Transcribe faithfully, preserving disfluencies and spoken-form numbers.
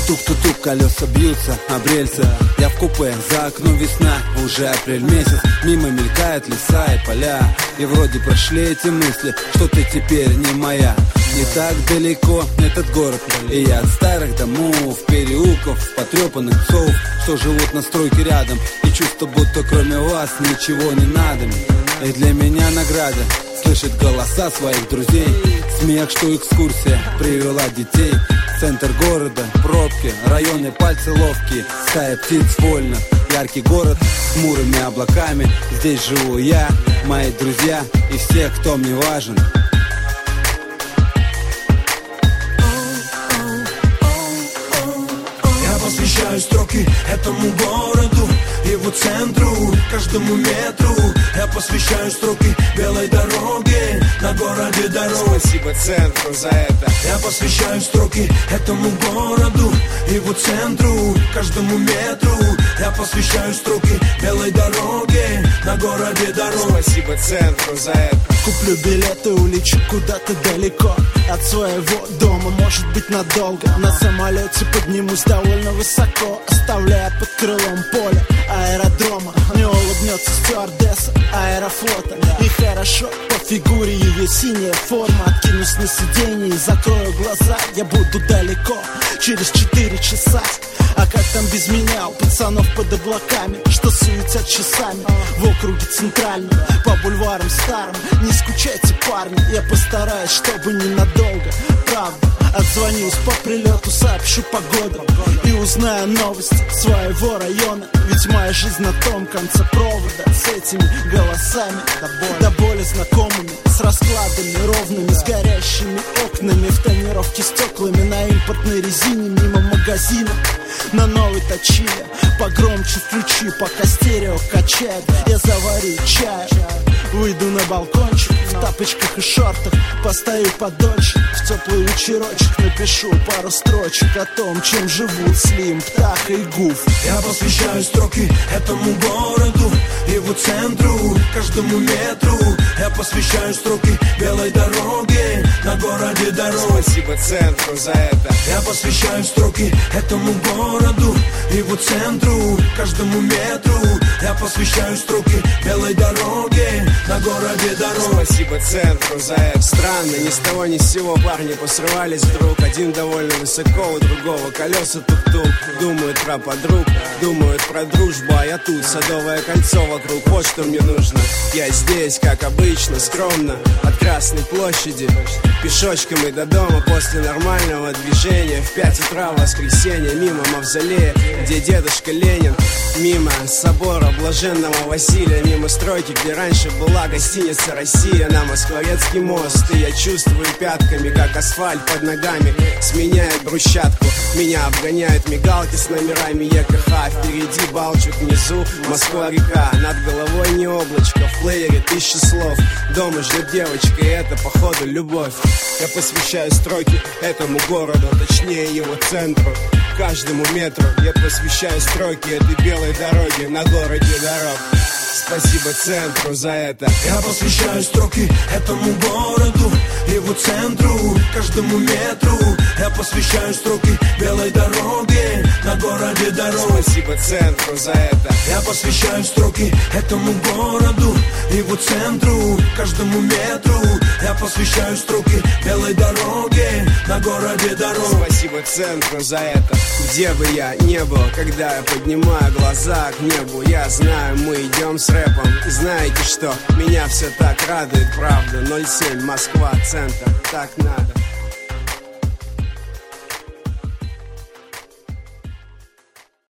Тук-тук-тук-тук, колеса бьются об рельсы. Я в купе, за окном весна, уже апрель месяц. Мимо мелькают леса и поля, и вроде прошли эти мысли, что ты теперь не моя. Не так далеко этот город, и я от старых домов, переулков, потрепанных псов, что живут на стройке рядом, и чувство, будто кроме вас ничего не надо. И для меня награда слышать голоса своих друзей, смех, что экскурсия привела детей. Центр города, пробки, районы, пальцы ловкие, стая птиц вольно. Яркий город с хмурыми облаками, здесь живу я, мои друзья и все, кто мне важен. Посвящаю строки этому городу, его центру, каждому метру. Я посвящаю строки белой дороге, на городе дорог. Спасибо центру за это. Я посвящаю строки этому городу, его центру, каждому метру. Я посвящаю строки белой дороге, на городе дорог. Спасибо центру за это. Куплю билеты, улечу куда-то далеко от своего дома, может быть надолго. На самолете поднимусь довольно высоко, оставляя под крылом поле аэродрома. Мне улыбнется стюардесса аэрофлота, и хорошо по фигуре ее синяя форма. Откинусь на сиденье и закрою глаза, я буду далеко через четыре часа. А как там без меня, у пацанов под облаками, что суетят часами в округе центральном, по бульварам старым. Не скучайте, парни, я постараюсь, чтобы ненадолго. Правда, отзвонюсь по прилету, сообщу погоду и узнаю новости своего района. Ведь моя жизнь на том конце провода, с этими голосами до боли, до боли знакомыми, с раскладами ровными, с горящими окнами, в тонировке стеклами, на импортной резине, мимо магазина, на новой точиле. Погромче включи, пока стерео качает. Я заварю чай, выйду на балкончик в тапочках и шортах, постою подольше, в теплый вечерочек напишу пару строчек о том, чем живут Слим, Птаха и Гуф. Я посвящаю строки этому городу, его центру, каждому метру. Я посвящаю строки белой дороге, на городе дорог. Спасибо центру за это. Я посвящаю строки этому городу, его центру, каждому метру. Я посвящаю строки белой дороге, на городе дорог. Спасибо центру за это. Странно, ни с того ни с сего парни посрывались вдруг. Один довольно высоко, у другого колеса тук-тук. Думают про подруг, думают про дружбу, а я тут, Садовое кольцо вокруг. Вот что мне нужно. Я здесь, как обычно, скромно, от Красной площади пешочком и до дома после нормального движения. В пять утра в воскресенье мимо мавзолея, где дедушка Ленин. Мимо собора Блаженного Василия, мимо стройки, где раньше была гостиница «Россия», на Москворецкий мост. И я чувствую пятками, как асфальт под ногами сменяет брусчатку. Меня обгоняют мигалки с номерами ЕКХ. Впереди Балчук, внизу Москва-река. Над головой не облачко, в плеере тысячи слов. Дома ждет девочка, и это походу любовь. Я посвящаю строки этому городу, точнее его центру, каждому метру. Я посвящаю строки этой белой дороге, на городе дорог. Спасибо центру за это. Я посвящаю строки этому городу, его центру, каждому метру. Я посвящаю строки белой дороге, на городе дорог. Спасибо центру за это. Я посвящаю строки этому городу, его центру, каждому метру. Я посвящаю строки белой дороге, на городе дорог. Спасибо центру за это. Где бы я не был, когда я поднимаю глаза к небу, я знаю, мы идем с рэпом. И знаете что? Меня все так радует, правда. ноль семь Москва, центр, так надо.